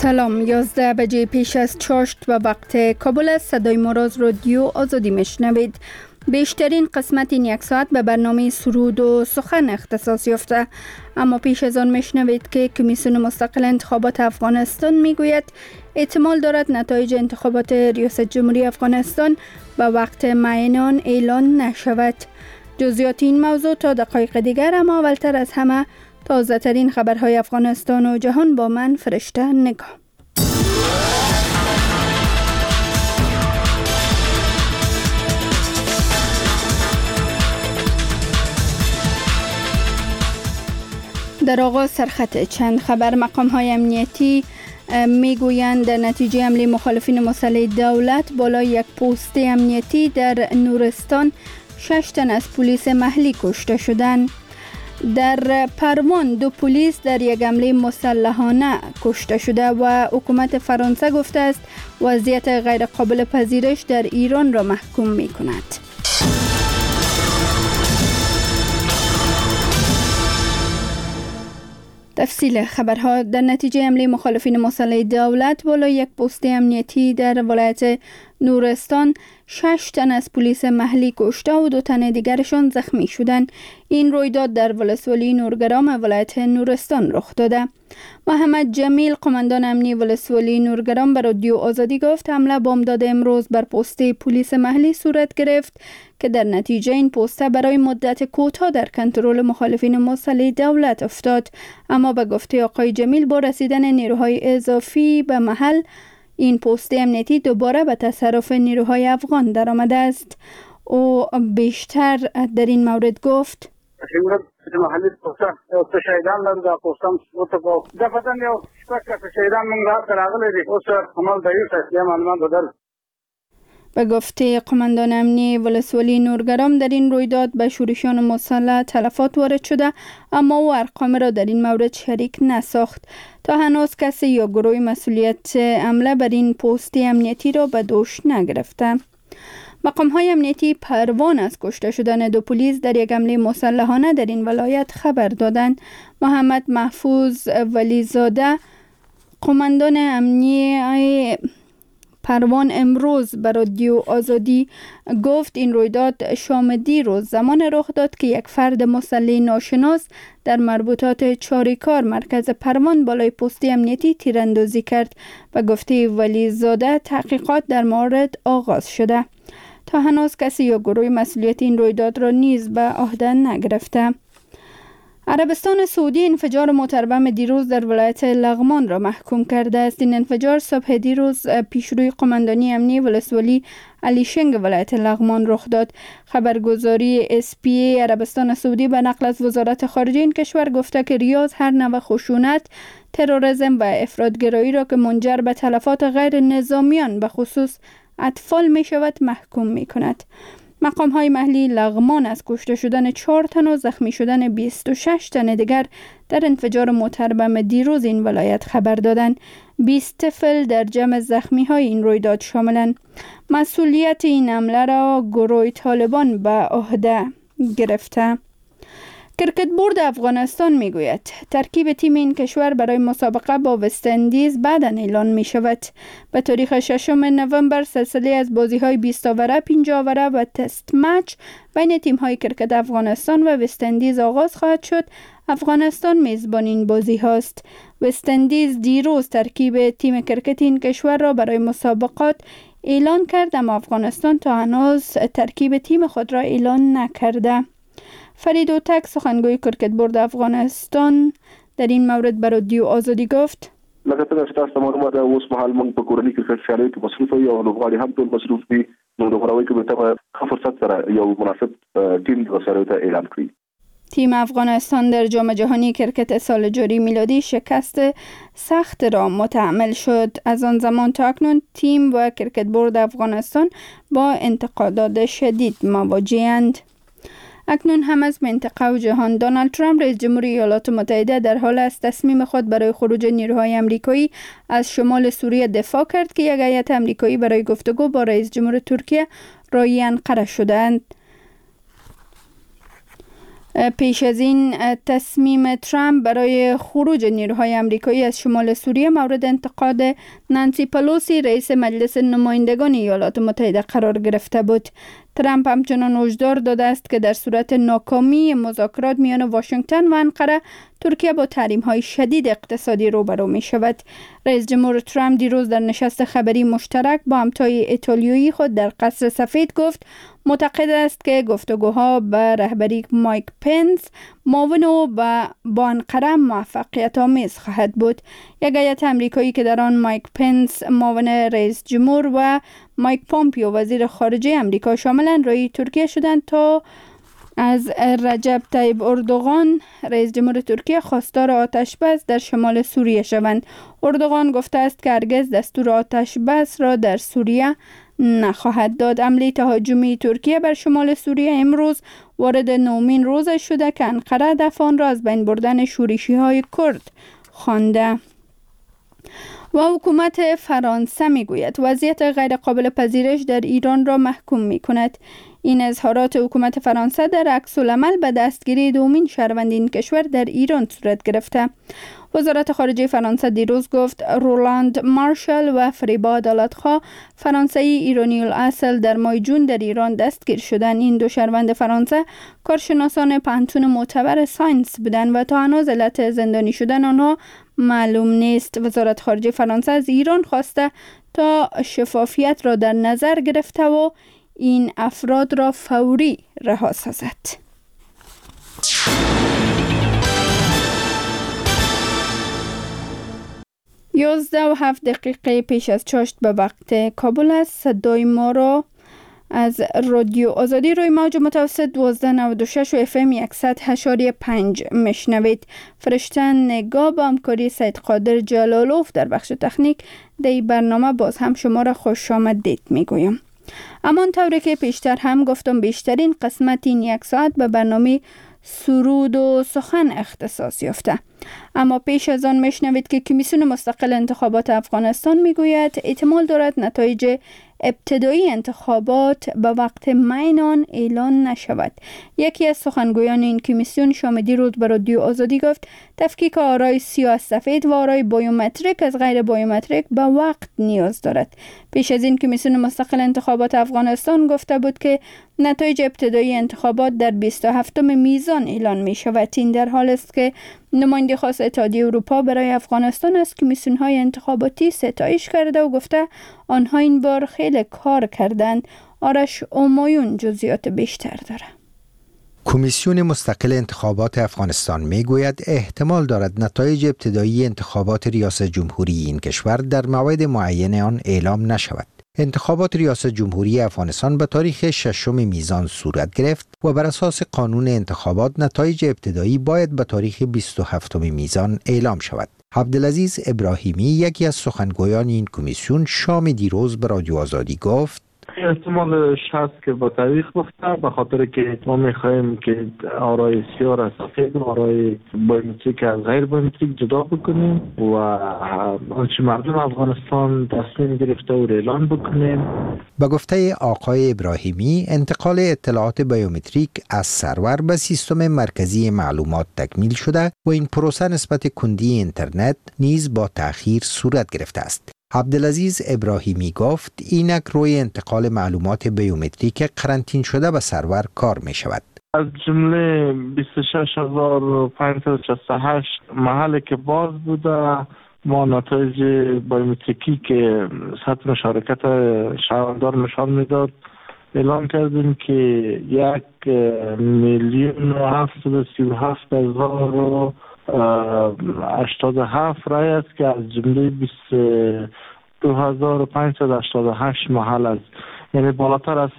سلام، 11 بجه پیش از چاشت و وقت کابل است. صدای ما را از رادیو آزادی میشنوید. بیشترین قسمت این یک ساعت به برنامه سرود و سخن اختصاص یافته، اما پیش از آن میشنوید که کمیسیون مستقل انتخابات افغانستان میگوید احتمال دارد نتایج انتخابات ریاست جمهوری افغانستان به وقت معین آن اعلان نشود. جزئیات این موضوع تا دقایق دیگر، اما اولتر از همه تازه ترین خبرهای افغانستان و جهان با من فرشته نگاه. در آغاز سرخط چند خبر. مقام‌های امنیتی میگویند در نتیجه حمله مخالفین مسلح دولت بالای یک پست امنیتی در نورستان 6 تن از پلیس محلی کشته شدند. در پروان 2 پلیس در یک حمله مسلحانه کشته شده و حکومت فرانسه گفته است وضعیت غیر قابل پذیرش در ایران را محکوم می کند. تفصیل خبرها. در نتیجه حمله مخالفین مسلح دولت بالای یک پست امنیتی در ولایت نورستان 6 تن از پلیس محلی کشته و 2 تن دیگرشان زخمی شدند. این رویداد در ولسوالی نورگرام ولایت نورستان رخ داده. محمد جمیل، قماندان امنی ولسوالی نورگرام، به رادیو آزادی گفت حمله بامداد امروز بر پست پلیس محلی صورت گرفت که در نتیجه این پست برای مدت کوتاه در کنترل مخالفین مسلح دولت افتاد، اما به گفته آقای جمیل با رسیدن نیروهای اضافی به محل این پست امنیتی دوباره به تصرف نیروهای افغان درآمده است. او بیشتر در این مورد گفت: محلی پوستا شهیدان لرو دا پوستم وتکو دفتن یو شپږ شهیدان موږ راغلي دي. اوس عمل د یو څه معلومات بدل. به گفته قماندان امنی ولسوالی نورگرام در این رویداد به شورشیان مسلح تلفات وارد شده، اما او ارقام را در این مورد شریک نساخت. تا هنوز کسی یا گروه مسئولیت حمله بر این پست امنیتی را به دوش نگرفته. مقام‌های امنیتی پروان از کشته شدن 2 پلیس در یک حمله مسلحانه در این ولایت خبر دادند. محمد محفوظ ولیزاده، قماندان امنی پروان، امروز به رادیو آزادی گفت این رویداد شام دیروز زمان رخ داد که یک فرد مسلح ناشناس در مربوطات چاریکار مرکز پروان بالای پست امنیتی تیراندازی کرد. و گفته ولیزاده تحقیقات در مورد آغاز شده. تا هنوز کسی یا گروه مسئولیت این رویداد را نیز به عهده نگرفته. عربستان سعودی انفجار موتربم دیروز در ولایت لغمان را محکوم کرده است. این انفجار صبح دیروز پیشروی قماندانی امنی ولسوالی علی شنگ ولایت لغمان رخ داد. خبرگزاری SPA عربستان سعودی به نقل از وزارت خارجه این کشور گفته که ریاض هر نوع خشونت، تروریسم و افراطگرایی را که منجر به تلفات غیر نظامیان به خصوص اطفال می شود محکوم می کند. مقام‌های محلی لغمان از کشته شدن 4 تن و زخمی شدن 26 تن دیگر در انفجار موتربم دیروز این ولایت خبر دادند. 20 طفل در جمع زخمی‌های این رویداد شاملند. مسئولیت این حمله را گروه طالبان به عهده گرفته. کرکت بورد افغانستان میگوید ترکیب تیم این کشور برای مسابقه با وست اندیز بعداً اعلان می شود. به تاریخ 6 نوامبر سلسله از بازی‌های 20 اوره، 50 اوره و تست مچ بین تیم‌های کرکت افغانستان و وست اندیز آغاز خواهد شد. افغانستان میزبان این بازی هاست. وست اندیز دیروز ترکیب تیم کرکت این کشور را برای مسابقات اعلان کرد، اما افغانستان تا هنوز ترکیب تیم خود را اعلان نکرده. فرید اوتک، سخنگوی کرکت بورد افغانستان، در این مورد به رادیو آزادی گفت: لکه څنګه چې تاسو معلومه ده اوس مهال موږ په کورنۍ کرکټ سیالیو کې مصروف یو او لوبغاړي هم ټول مصروف دي. نو د غوړوي کمیټه به ښه فرصت سره یو مناسب ټیم د سره ته اعلان کړي. تیم افغانستان در جام جهانی کرکت سال جاری میلادی شکست سخت را متحمل شد. از آن زمان تا اکنون تیم و کرکت بورد افغانستان با انتقادات شدید مواجه‌اند. اکنون هم از منطقه و جهان. دونالد ترامپ رئیس جمهوری ایالات متحده در حال از تصمیم خود برای خروج نیروهای آمریکایی از شمال سوریه دفاع کرد که یک هیئت آمریکایی برای گفتگو با رئیس جمهور ترکیه راهی انقره شدند. پیش از این تصمیم ترامپ برای خروج نیروهای آمریکایی از شمال سوریه مورد انتقاد نانسی پلوسی رئیس مجلس نمایندگان ایالات متحده قرار گرفته بود. ترامپ همچنان هشدار داده است که در صورت ناکامی مذاکرات میان واشنگتن و انقره، ترکیه با تحریم‌های شدید اقتصادی روبرو می شود. رئیس جمهور ترامپ دیروز در نشست خبری مشترک با همتای ایتالیایی خود در قصر سفید گفت معتقد است که گفتگوها به رهبری مایک پنس معاون او با انقره موفقیت آمیز خواهد بود. یک هیئت آمریکایی که در آن مایک پنس معاون رئیس جمهور و مایک پومپیو وزیر خارجه آمریکا شاملند رای ترکیه شدند تا از رجب طیب اردوغان رئیس جمهور ترکیه خواستار آتش بس در شمال سوریه شوند. اردوغان گفته است که هرگز دستور آتش بس را در سوریه نخواهد داد. حمله تهاجمی ترکیه بر شمال سوریه امروز وارد 9مین روز شده که انقره هدف آن را از بین بردن شورشی‌های کرد خوانده. و حکومت فرانسه میگوید وضعیت غیر قابل پذیرش در ایران را محکوم می کند. این اظهارات حکومت فرانسه در عکس العمل به دستگیری دومین شهروند این کشور در ایران صورت گرفته. وزارت خارجه فرانسه دیروز گفت رولاند مارشال و فریبا عدالتخواه فرانسوی ایرانی الاصل در ماه جون در ایران دستگیر شدند. این دو شهروند فرانسه کارشناسان پانتون معتبر ساینس بودند و تا هنوز علت زندانی شدن آنها معلوم نیست. وزارت خارجه فرانسه از ایران خواسته تا شفافیت را در نظر گرفته و این افراد را فوری رها سازد. 11:07 پیش از چاشت به وقت کابل است. صدای ما را از رادیو آزادی روی موج متوسط 1296 و FM 100.5 میشنوید. فرشتن نگاه با همکاری سید قادر جلالوف در بخش تکنیک در برنامه باز هم شما را خوش آمدید میگویم. اما طوری که پیشتر هم گفتم بیشترین قسمت این یک ساعت به برنامه سرود و سخن اختصاص یافته. اما پیش از آن میشنوید که کمیسیون مستقل انتخابات افغانستان میگوید احتمال دارد نتایج ابتدایی انتخابات به وقت معین اعلان نشود. یکی از سخنگویان این کمیسیون شام دیروز به رادیو آزادی گفت تفکیک آرای سیاه سفید و آرای بایومتریک از غیر بایومتریک به وقت نیاز دارد. پیش از این کمیسیون مستقل انتخابات افغانستان گفته بود که نتایج ابتدایی انتخابات در 27 میزان اعلان می شود. این در حال است که نماینده خاص اتحادیه اروپا برای افغانستان از کمیسیون‌های انتخاباتی ستایش کرده و گفته آنها این بار خیلی کار کردند. آرش اومایون جزئیات بیشتر داره. کمیسیون مستقل انتخابات افغانستان میگوید احتمال دارد نتایج ابتدایی انتخابات ریاست جمهوری این کشور در موعد معین آن اعلام نشود. انتخابات ریاست جمهوری افغانستان به تاریخ 6 میزان صورت گرفت و بر اساس قانون انتخابات نتایج ابتدایی باید به تاریخ 27 میزان اعلام شود. عبدالعزیز ابراهیمی یکی از سخنگویان این کمیسیون شام دیروز به رادیو آزادی گفت احتمالش هست که با تاریخ گفته به خاطر که ما میخواهیم که آرای سیاه را سفید و آرای بایومتریک از غیر بایومتریک جدا بکنیم و آنچه مردم افغانستان تصمیم گرفته و اعلان بکنیم. به گفته آقای ابراهیمی انتقال اطلاعات بایومتریک از سرور به سیستم مرکزی معلومات تکمیل شده و این پروسه نسبت کندی اینترنت نیز با تأخیر صورت گرفته است. عبدالعزیز ابراهیمی گفت اینک روی انتقال معلومات بیومتریک قرنطین شده به سرور کار می شود. از جمله 26568 محل که باز بوده ما نتایج بیومتریکی که سطح مشارکت شهروندان نشان میداد اعلام کردیم که 1,37087 رای است که از جمله 22588 محل است، یعنی بالاتر از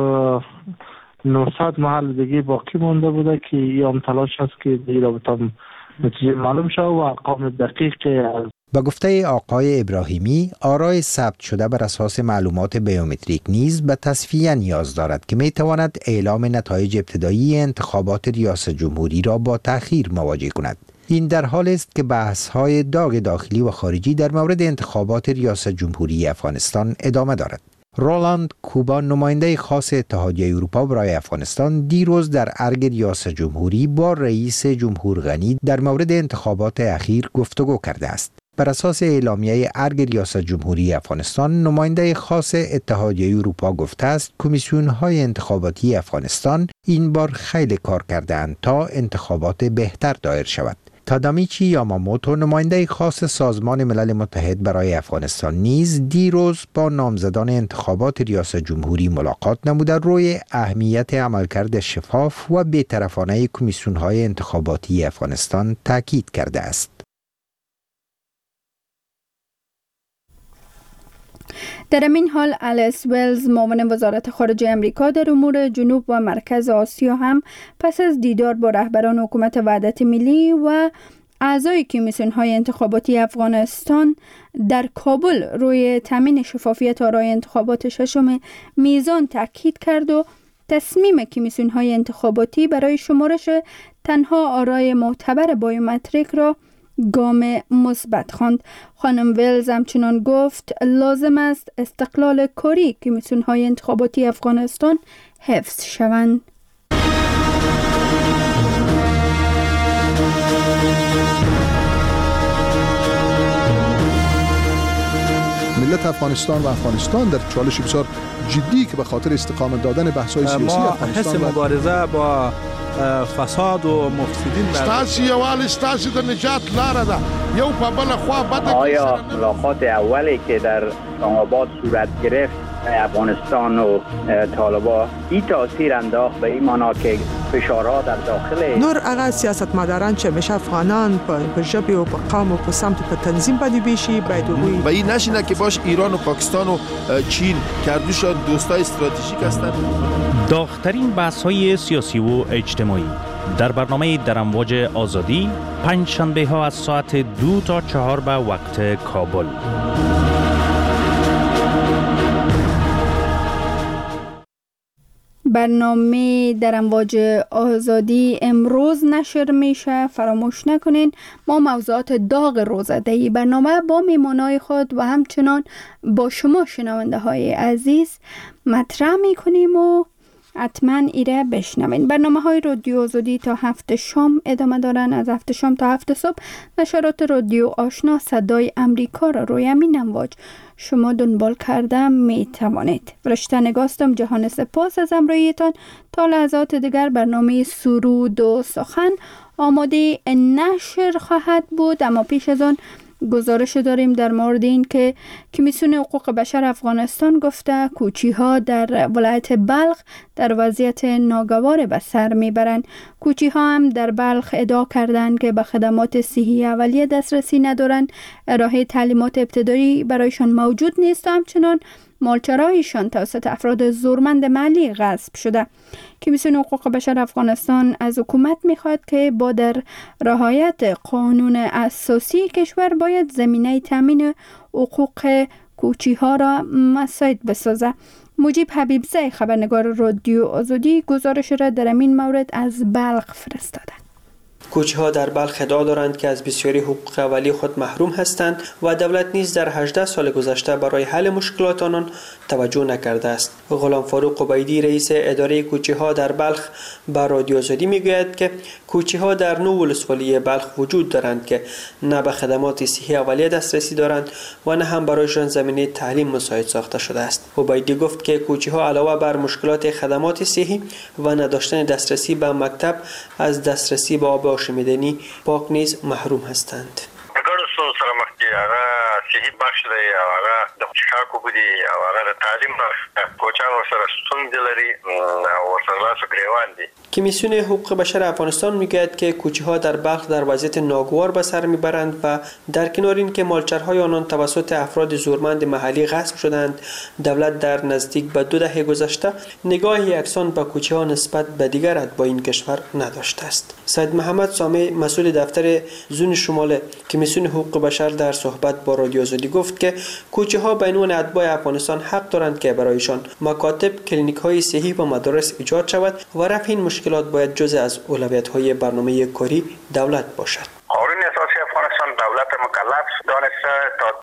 3900 محل دیگه باقی مونده بوده که این تلاش است که در رابطه نتیجه معلوم شود و ارقام دقیق از. با گفته آقای ابراهیمی آرای ثبت شده بر اساس معلومات بیومتریک نیز به تصفیه نیاز دارد که می تواند اعلام نتایج ابتدایی انتخابات ریاست جمهوری را با تأخیر مواجه کند. این در حال است که بحث‌های داغ داخلی و خارجی در مورد انتخابات ریاست جمهوری افغانستان ادامه دارد. رولاند کوبان، نماینده خاص اتحادیه اروپا برای افغانستان، دیروز در ارگ ریاست جمهوری با رئیس جمهور غنی در مورد انتخابات اخیر گفتگو کرده است. بر اساس اعلامیه ارگ ریاست جمهوری افغانستان، نماینده خاص اتحادیه اروپا گفته است کمیسیون‌های انتخاباتی افغانستان این بار خیلی کار کردند تا انتخابات بهتر دایر شود. تادامیچی یاماموتو، نماینده خاص سازمان ملل متحد برای افغانستان، نیز دیروز با نامزدان انتخابات ریاست جمهوری ملاقات نموده روی اهمیت عملکرد شفاف و بی‌طرفانه کمیسیون‌های انتخاباتی افغانستان تاکید کرده است. در این حال الیس ولز، معاون وزارت خارجه امریکا در امور جنوب و مرکز آسیا، هم پس از دیدار با رهبران حکومت وحدت ملی و اعضای کمیسیون‌های انتخاباتی افغانستان در کابل روی تامین شفافیت آرای انتخابات ششم میزان تاکید کرد و تصمیم کمیسیون‌های انتخاباتی برای شمارش تنها آرای معتبر بایومتریک را گام مثبت خواند. خانم ولز همچنان گفت لازم است استقلال کاری کمیسیون‌های انتخاباتی افغانستان حفظ شوند. ملت افغانستان و افغانستان در چالش بسیار جدی که به خاطر استقامت دادن بحث‌های سیاسی افغانستان حس مبارزه با فساد و مفسدین ستاسي یوال ستاسي د نجات لاره ده یو په بل خوا بده. آیا ملاقات اولی که در اسلام‌آباد صورت گرفت افغانستان و طالبان این تاثیر انداخت به این معنا که فشارها در داخل نور هغه سیاستمداران چې همیشه افغانان په ژبه او په قوم او په سمت په تنظیم باندې بیشي باید وي و این نشینه که باش ایران و پاکستان و چین کردوشان دوستای استراتژیک هستند. داغ‌ترین بحث‌های سیاسی و اجتماعی در برنامه در امواج آزادی، پنج شنبه ها از ساعت 2 تا 4 به وقت کابل. برنامه در امواج آزادی امروز نشر میشه. فراموش نکنین ما موضوعات داغ روزادهی برنامه با میمانای خود و همچنان با شما شنونده های عزیز مطرح میکنیم و حتما ایره بشنوین. برنامه های رادیو آزادی تا 7 شام ادامه دارن. از 7 شام تا 7 صبح نشرات رادیو آشنا صدای امریکا را روی همین امواج شما دنبال کرده می توانید. رشته نگاستم جهان سپاس از امرویتان. تا لحظات دیگر برنامه سرود و سخن آماده نشر خواهد بود، اما پیش از آن گزارش داریم در مورد این که کمیسیون حقوق بشر افغانستان گفته کوچی ها در ولایت بلخ در وضعیت ناگوار به سر میبرند. کوچی ها هم در بلخ ادعا کردند که به خدمات صحی اولیه دسترسی ندارند، ارائه تعلیمات ابتدایی برایشان موجود نیست و همچنان مالچرایشان توسط افراد زورمند محلی غصب شده. کمیسیون حقوق بشر افغانستان از حکومت میخواد که با در رعایت قانون اساسی کشور باید زمینه تامین حقوق کوچی ها را مساعد بسازه. مجیب حبیبزی خبرنگار رادیو آزادی گزارش را در این مورد از بلخ فرستاده. کوچه‌ها در بلخ ادعا دارند که از بسیاری حقوق اولیه خود محروم هستند و دولت نیز در 18 سال گذشته برای حل مشکلات آنان توجه نکرده است. غلام فاروق عبیدی رئیس اداره کوچه‌ها در بلخ به رادیو آزادی میگوید که کوچه‌ها در 9 ولسوالی بلخ وجود دارند که نه به خدمات صحی اولیه دسترسی دارند و نه هم برایشان زمینه تعلیم مساعد ساخته شده است. عبیدی گفت که کوچه‌ها علاوه بر مشکلات خدمات صحی و نداشتن دسترسی به مکتب از دسترسی به آب آشامیدنی پاک نیز محروم هستند. هغه صحي بخش دی او هغه د چکاکو بودی او هغه د تعلیم کوچان ورسره ستونزې لري او ورسره راسو گریوان دي. کمیسیون حقوق بشر افغانستان میگوید که کوچه‌ها در بلخ در وضعیت ناگوار به سر میبرند و در کنار این که مالچرهای آنان توسط افراد زورمند محلی غصب شدند، دولت در نزدیک به 2 دهه گذشته نگاهی یکسان به کوچه‌ها نسبت به دیگر اتباع کشور نداشته است. سید محمد سامی مسئول دفتر زون شمال کمیسیون حقوق بشر در صحبت با رادیو آزادی گفت که کوچه‌ها به عنوان اتباع افغانستان حق دارند که برایشان مکاتب، کلینیک‌های صحی و مدارس ایجاد شود و رفع این مشکلات باید جزء از اولویت‌های برنامه کاری دولت باشد. قانون اساسی افغانستان دولت مکلف دانسته تا